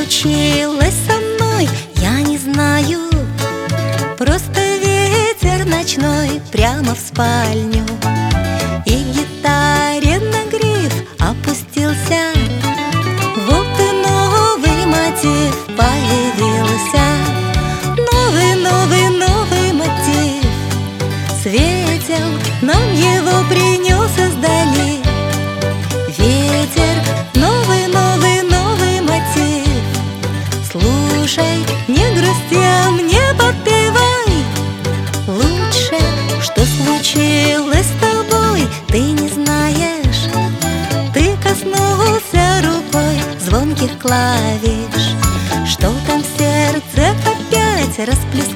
случилось со мной, я не знаю. Просто ветер ночной прямо в спальню, и гитаре на гриф опустился. Вот и новый мотив появился. Новый, новый, новый мотив светил, нам его принес издали ветер. Новый, новый, новый мотив. Слушай, не грусти, а мне подпевай. Лучше, что случилось с тобой, ты не знаешь. Ты коснулся рукой звонких клавиш. Что там в сердце опять расплескалось?